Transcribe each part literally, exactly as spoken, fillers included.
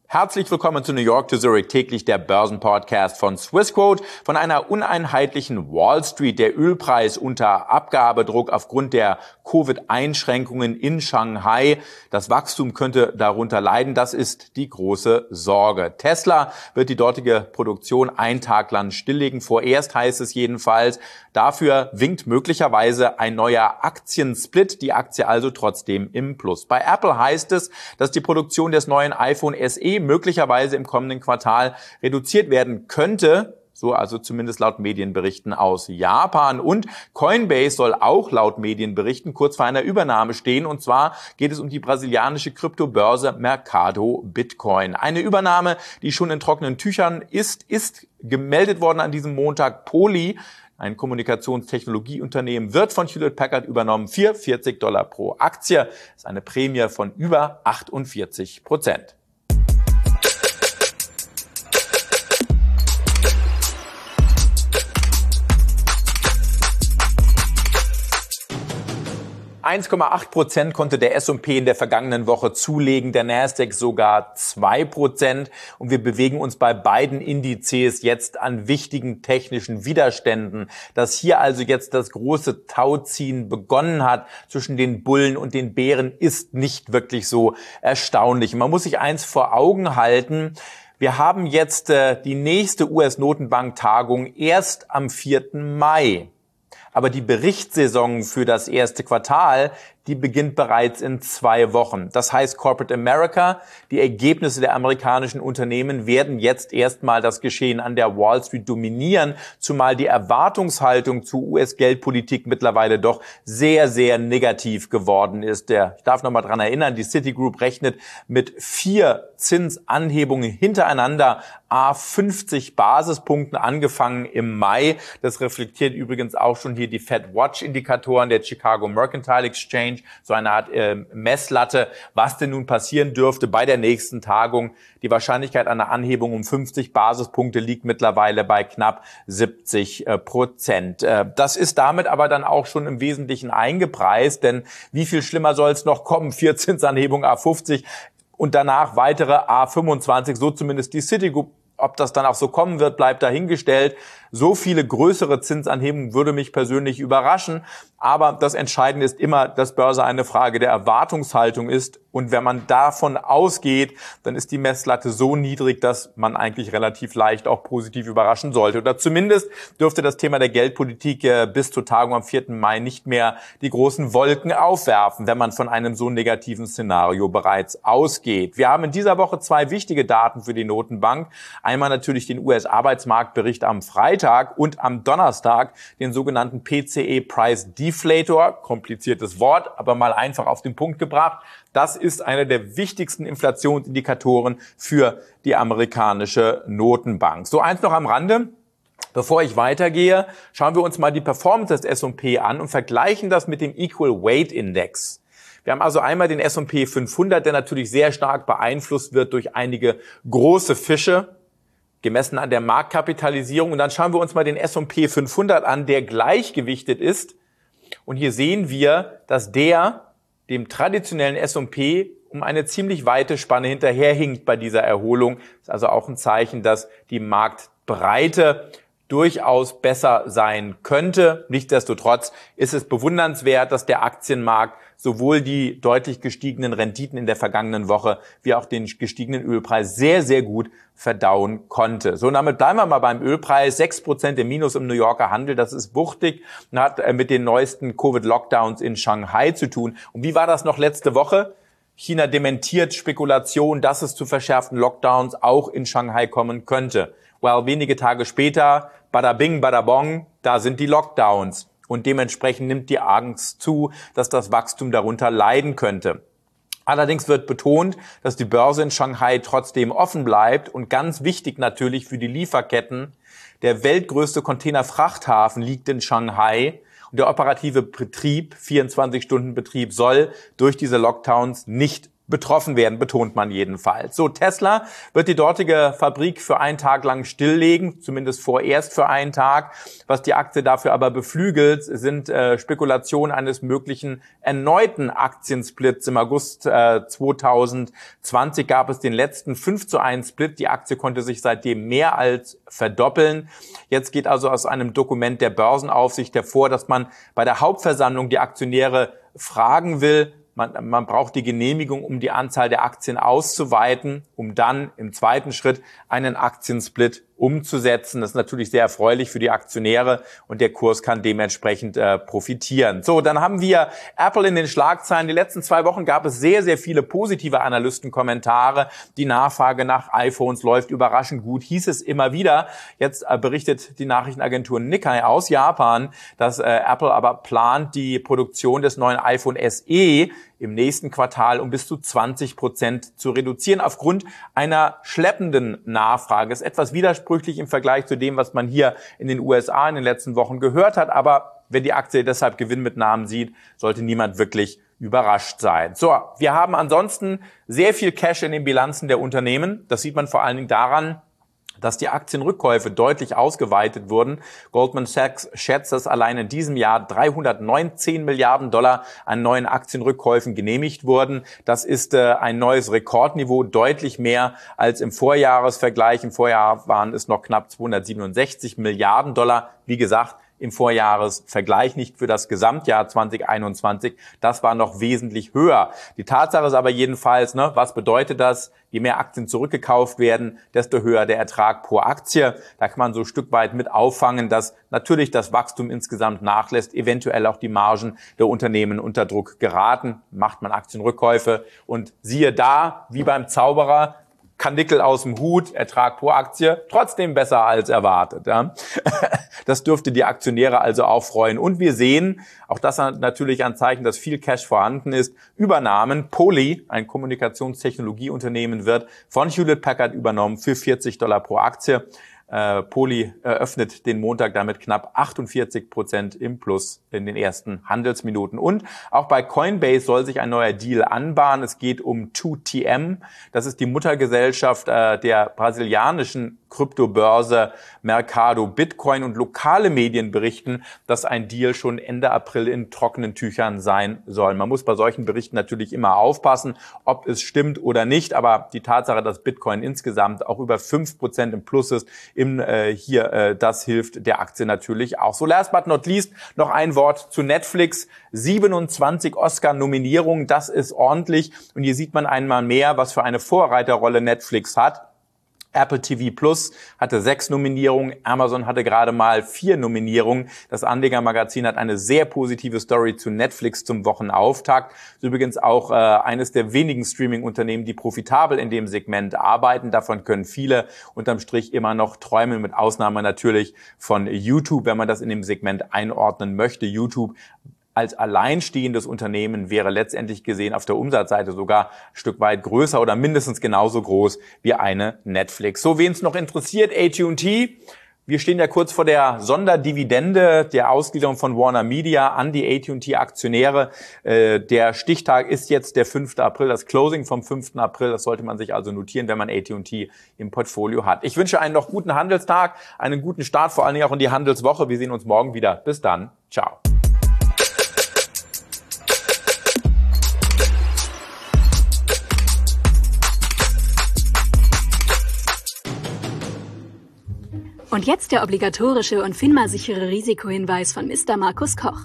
Herzlich willkommen zu New York to Zurich, täglich der Börsenpodcast von Swissquote. Von einer uneinheitlichen Wall Street, der Ölpreis unter Abgabedruck aufgrund der Covid-Einschränkungen in Shanghai. Das Wachstum könnte darunter leiden, das ist die große Sorge. Tesla wird die dortige Produktion einen Tag lang stilllegen, vorerst heißt es jedenfalls. Dafür winkt möglicherweise ein neuer Aktiensplit, die Aktie also trotzdem im Plus. Bei Apple heißt es, dass die Produktion des neuen iPhone S E möglicherweise im kommenden Quartal reduziert werden könnte, so also zumindest laut Medienberichten aus Japan. Und Coinbase soll auch laut Medienberichten kurz vor einer Übernahme stehen. Und zwar geht es um die brasilianische Kryptobörse Mercado Bitcoin. Eine Übernahme, die schon in trockenen Tüchern ist, ist gemeldet worden an diesem Montag. Poly, ein Kommunikationstechnologieunternehmen, wird von Hewlett Packard übernommen für vierzig Dollar pro Aktie. Das ist eine Prämie von über achtundvierzig Prozent. eins Komma acht Prozent konnte der S und P in der vergangenen Woche zulegen, der Nasdaq sogar zwei Prozent. Und wir bewegen uns bei beiden Indizes jetzt an wichtigen technischen Widerständen. Dass hier also jetzt das große Tauziehen begonnen hat zwischen den Bullen und den Bären, ist nicht wirklich so erstaunlich. Man muss sich eins vor Augen halten. Wir haben jetzt äh, die nächste U S-Notenbank-Tagung erst am vierten Mai. Aber die Berichtssaison für das erste Quartal, die beginnt bereits in zwei Wochen. Das heißt, Corporate America, die Ergebnisse der amerikanischen Unternehmen werden jetzt erstmal das Geschehen an der Wall Street dominieren, zumal die Erwartungshaltung zu U S-Geldpolitik mittlerweile doch sehr, sehr negativ geworden ist. Der, ich darf noch mal dran erinnern, die Citigroup rechnet mit vier Zinsanhebungen hintereinander, à fünfzig Basispunkten angefangen im Mai. Das reflektiert übrigens auch schon hier die Fed Watch-Indikatoren der Chicago Mercantile Exchange, so eine Art äh, Messlatte, was denn nun passieren dürfte bei der nächsten Tagung. Die Wahrscheinlichkeit einer Anhebung um fünfzig Basispunkte liegt mittlerweile bei knapp siebzig Prozent. Äh, das ist damit aber dann auch schon im Wesentlichen eingepreist, denn wie viel schlimmer soll es noch kommen? Vier Zinsanhebungen à fünfzig und danach weitere à fünfundzwanzig, so zumindest die Citigroup. Ob das dann auch so kommen wird, bleibt dahingestellt. So viele größere Zinsanhebungen würde mich persönlich überraschen. Aber das Entscheidende ist immer, dass Börse eine Frage der Erwartungshaltung ist. Und wenn man davon ausgeht, dann ist die Messlatte so niedrig, dass man eigentlich relativ leicht auch positiv überraschen sollte. Oder zumindest dürfte das Thema der Geldpolitik bis zur Tagung am vierten Mai nicht mehr die großen Wolken aufwerfen, wenn man von einem so negativen Szenario bereits ausgeht. Wir haben in dieser Woche zwei wichtige Daten für die Notenbank. Einmal natürlich den U S-Arbeitsmarktbericht am Freitag und am Donnerstag den sogenannten P C E Price Deflator. Kompliziertes Wort, aber mal einfach auf den Punkt gebracht. Das ist einer der wichtigsten Inflationsindikatoren für die amerikanische Notenbank. So eins noch am Rande. Bevor ich weitergehe, schauen wir uns mal die Performance des S und P an und vergleichen das mit dem Equal Weight Index. Wir haben also einmal den S und P fünfhundert, der natürlich sehr stark beeinflusst wird durch einige große Fische, gemessen an der Marktkapitalisierung. Und dann schauen wir uns mal den S und P fünfhundert an, der gleichgewichtet ist. Und hier sehen wir, dass der dem traditionellen S und P um eine ziemlich weite Spanne hinterherhinkt bei dieser Erholung. Das ist also auch ein Zeichen, dass die Marktbreite durchaus besser sein könnte. Nichtsdestotrotz ist es bewundernswert, dass der Aktienmarkt sowohl die deutlich gestiegenen Renditen in der vergangenen Woche wie auch den gestiegenen Ölpreis sehr, sehr gut verdauen konnte. So, und damit bleiben wir mal beim Ölpreis. sechs Prozent im Minus im New Yorker Handel, das ist wuchtig und hat mit den neuesten Covid-Lockdowns in Shanghai zu tun. Und wie war das noch letzte Woche? China dementiert Spekulation, dass es zu verschärften Lockdowns auch in Shanghai kommen könnte. Well, wenige Tage später, bada bing, bada bong, da sind die Lockdowns. Und dementsprechend nimmt die Angst zu, dass das Wachstum darunter leiden könnte. Allerdings wird betont, dass die Börse in Shanghai trotzdem offen bleibt und ganz wichtig natürlich für die Lieferketten, der weltgrößte Containerfrachthafen liegt in Shanghai und der operative Betrieb, vierundzwanzig Stunden Betrieb, soll durch diese Lockdowns nicht betroffen werden, betont man jedenfalls. So, Tesla wird die dortige Fabrik für einen Tag lang stilllegen, zumindest vorerst für einen Tag. Was die Aktie dafür aber beflügelt, sind äh, Spekulationen eines möglichen erneuten Aktiensplits. Im August äh, zweitausendzwanzig gab es den letzten fünf zu eins Split. Die Aktie konnte sich seitdem mehr als verdoppeln. Jetzt geht also aus einem Dokument der Börsenaufsicht hervor, dass man bei der Hauptversammlung die Aktionäre fragen will. Man, man braucht die Genehmigung, um die Anzahl der Aktien auszuweiten, um dann im zweiten Schritt einen Aktiensplit umzusetzen. Das ist natürlich sehr erfreulich für die Aktionäre und der Kurs kann dementsprechend äh, profitieren. So, dann haben wir Apple in den Schlagzeilen. Die letzten zwei Wochen gab es sehr, sehr viele positive Analystenkommentare. Die Nachfrage nach iPhones läuft überraschend gut, hieß es immer wieder. Jetzt äh, berichtet die Nachrichtenagentur Nikkei aus Japan, dass äh, Apple aber plant, die Produktion des neuen iPhone S E im nächsten Quartal um bis zu zwanzig Prozent zu reduzieren aufgrund einer schleppenden Nachfrage. Das ist etwas widersprüchlich im Vergleich zu dem, was man hier in den U S A in den letzten Wochen gehört hat. Aber wenn die Aktie deshalb Gewinnmitnahmen sieht, sollte niemand wirklich überrascht sein. So, wir haben ansonsten sehr viel Cash in den Bilanzen der Unternehmen. Das sieht man vor allen Dingen daran, dass die Aktienrückkäufe deutlich ausgeweitet wurden. Goldman Sachs schätzt, dass allein in diesem Jahr dreihundertneunzehn Milliarden Dollar an neuen Aktienrückkäufen genehmigt wurden. Das ist äh, ein neues Rekordniveau, deutlich mehr als im Vorjahresvergleich. Im Vorjahr waren es noch knapp zweihundertsiebenundsechzig Milliarden Dollar. Wie gesagt, im Vorjahresvergleich, nicht für das Gesamtjahr zwanzig einundzwanzig. Das war noch wesentlich höher. Die Tatsache ist aber jedenfalls, ne, was bedeutet das? Je mehr Aktien zurückgekauft werden, desto höher der Ertrag pro Aktie. Da kann man so ein Stück weit mit auffangen, dass natürlich das Wachstum insgesamt nachlässt, eventuell auch die Margen der Unternehmen unter Druck geraten. Macht man Aktienrückkäufe und siehe da, wie beim Zauberer, Karnickel aus dem Hut, Ertrag pro Aktie, trotzdem besser als erwartet. Ja. Das dürfte die Aktionäre also auch freuen. Und wir sehen, auch das natürlich ein Zeichen, dass viel Cash vorhanden ist, Übernahmen. Poly, ein Kommunikationstechnologieunternehmen, wird von Hewlett Packard übernommen für vierzig Dollar pro Aktie. Äh, Poly eröffnet den Montag damit knapp achtundvierzig Prozent im Plus in den ersten Handelsminuten. Und auch bei Coinbase soll sich ein neuer Deal anbahnen. Es geht um zwei T M. Das ist die Muttergesellschaft äh, der brasilianischen Kryptobörse Mercado Bitcoin. Und lokale Medien berichten, dass ein Deal schon Ende April in trockenen Tüchern sein soll. Man muss bei solchen Berichten natürlich immer aufpassen, ob es stimmt oder nicht. Aber die Tatsache, dass Bitcoin insgesamt auch über fünf Prozent im Plus ist, Im, äh, hier, äh, das hilft der Aktie natürlich auch. So, last but not least, noch ein Wort zu Netflix. siebenundzwanzig Oscar-Nominierungen, das ist ordentlich. Und hier sieht man einmal mehr, was für eine Vorreiterrolle Netflix hat. Apple T V Plus hatte sechs Nominierungen, Amazon hatte gerade mal vier Nominierungen. Das Anlegermagazin hat eine sehr positive Story zu Netflix zum Wochenauftakt. Ist übrigens auch äh, eines der wenigen Streaming-Unternehmen, die profitabel in dem Segment arbeiten. Davon können viele unterm Strich immer noch träumen, mit Ausnahme natürlich von YouTube, wenn man das in dem Segment einordnen möchte. YouTube als alleinstehendes Unternehmen wäre letztendlich gesehen auf der Umsatzseite sogar ein Stück weit größer oder mindestens genauso groß wie eine Netflix. So, wen es noch interessiert, A T und T. Wir stehen ja kurz vor der Sonderdividende der Ausgliederung von Warner Media an die A T und T-Aktionäre. Äh, der Stichtag ist jetzt der fünfte April, das Closing vom fünften April. Das sollte man sich also notieren, wenn man A T und T im Portfolio hat. Ich wünsche einen noch guten Handelstag, einen guten Start, vor allen Dingen auch in die Handelswoche. Wir sehen uns morgen wieder. Bis dann. Ciao. Und jetzt der obligatorische und FINMA-sichere Risikohinweis von Mister Markus Koch.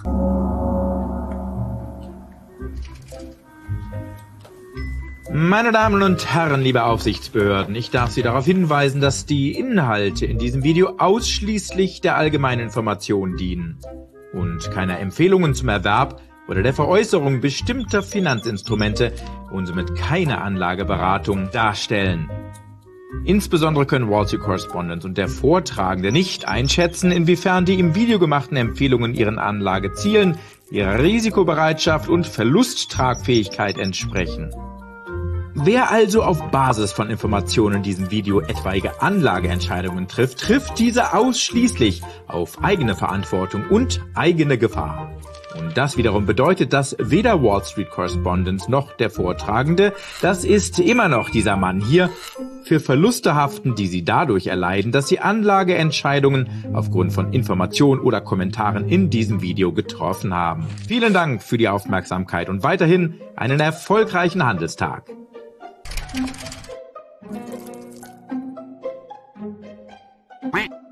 Meine Damen und Herren, liebe Aufsichtsbehörden, ich darf Sie darauf hinweisen, dass die Inhalte in diesem Video ausschließlich der allgemeinen Information dienen und keine Empfehlungen zum Erwerb oder der Veräußerung bestimmter Finanzinstrumente und somit keine Anlageberatung darstellen. Insbesondere können Wall Street Correspondent und der Vortragende nicht einschätzen, inwiefern die im Video gemachten Empfehlungen ihren Anlagezielen, ihrer Risikobereitschaft und Verlusttragfähigkeit entsprechen. Wer also auf Basis von Informationen in diesem Video etwaige Anlageentscheidungen trifft, trifft diese ausschließlich auf eigene Verantwortung und eigene Gefahr. Und das wiederum bedeutet, dass weder Wall Street Correspondent noch der Vortragende, das ist immer noch dieser Mann hier, für Verluste haften, die sie dadurch erleiden, dass sie Anlageentscheidungen aufgrund von Informationen oder Kommentaren in diesem Video getroffen haben. Vielen Dank für die Aufmerksamkeit und weiterhin einen erfolgreichen Handelstag. Quack.